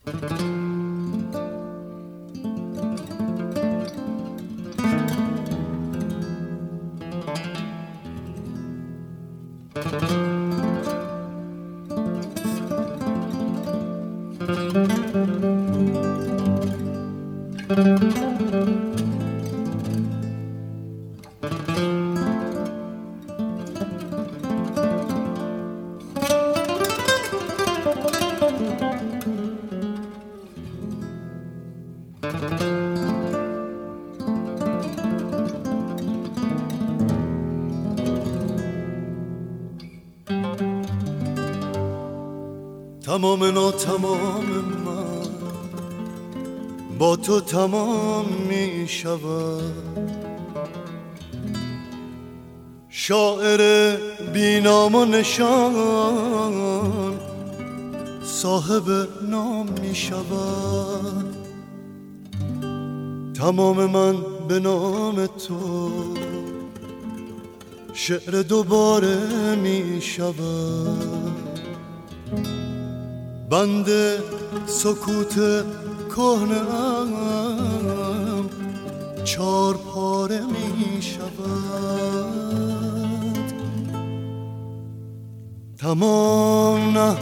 تمام ناتمام من با تو تمام می شود. شاعر بی نام و نشان صاحب نام می شود. تمام من به نام تو شعر دوباره می شود. بند سکوت کهنه‌ام چار پاره می شود. تمام نه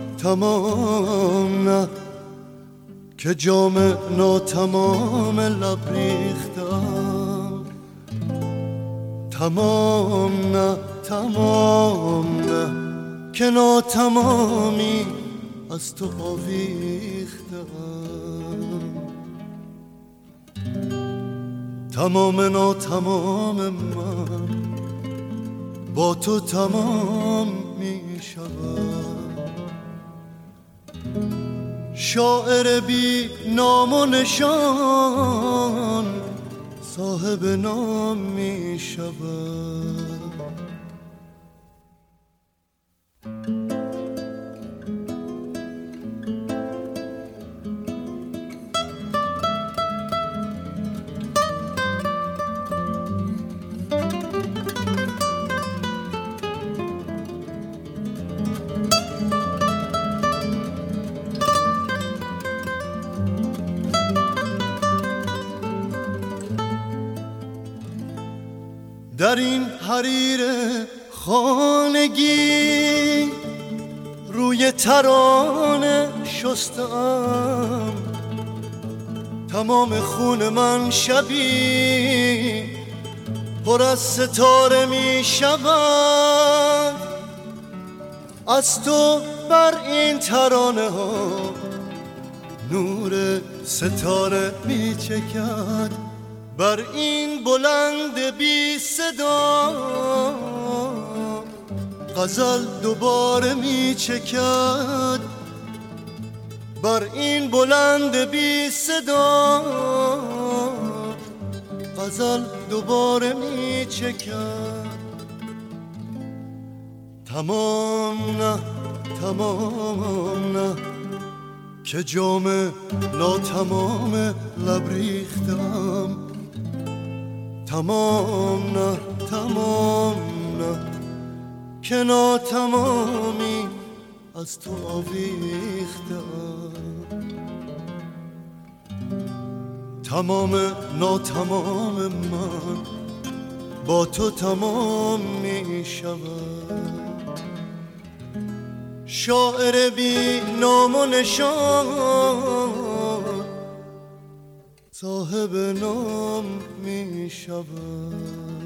تمام نه که جام ناتمام لب ریختم. تمام نه تمام نه که ناتمامی از تو آویختم. تمام ناتمام من با تو تمام می شود. شاعر بی نام و نشان صاحب نام می شود. در این حریر خانگی روی ترانه شستم. تمام خون من شبی پر از ستاره می شود. از تو بر این ترانه ها نور ستاره می چکد. بر این بلند بی صدا غزل دوباره می چکد. بر این بلند بی صدا غزل دوباره می چکد. تمام نه تمام نه که جام ناتمام لب ریختم. تمام نه تمام نه که ناتمامی از تو آویختم. تمام ناتمام من با تو تمام می شود. شاعر بی نام و نشان صاحب نام می شود.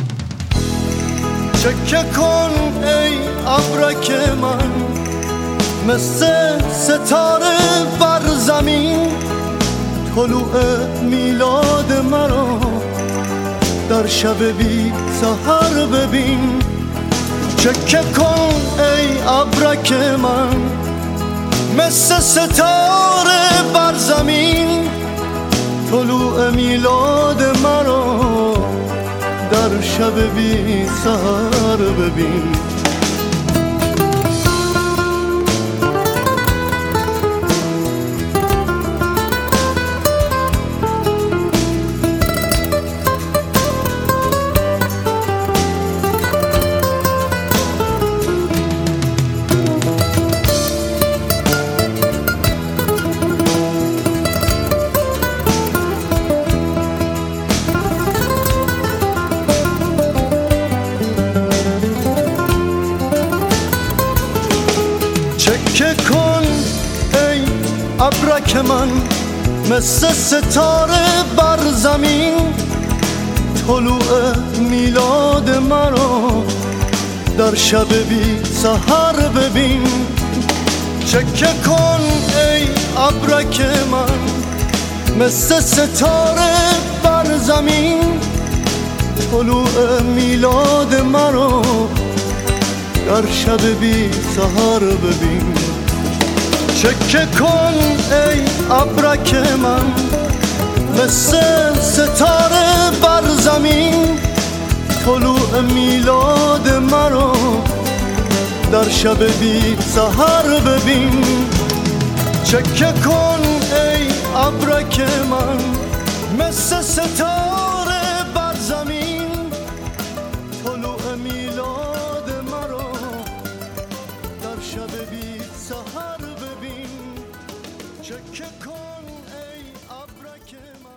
چکه کن ای ابرک من مثل ستاره بر زمین. طلوع میلاد مرا در شب بی سحر ببین. چکه کن ای ابرک من مثل ستاره بر زمین. طلوع میلاد مرا در شب بی سحر ببین. ابرک من مثل ستاره بر زمین، طلوع میلاد مرا در شب بی سحر ببین. چکه کن ای ابرک من مثل ستاره بر زمین، طلوع میلاد مرا در شب بی سحر ببین. چکه کن ای ابرک من مثل ستاره بر زمین، طلوع میلاد مرا در شب بی سحر ببین. چکه کن ای ابرک من مثل ستاره بر زمین، طلوع میلاد مرا در شب بی سحر ببین. چکه کن ای ابرک من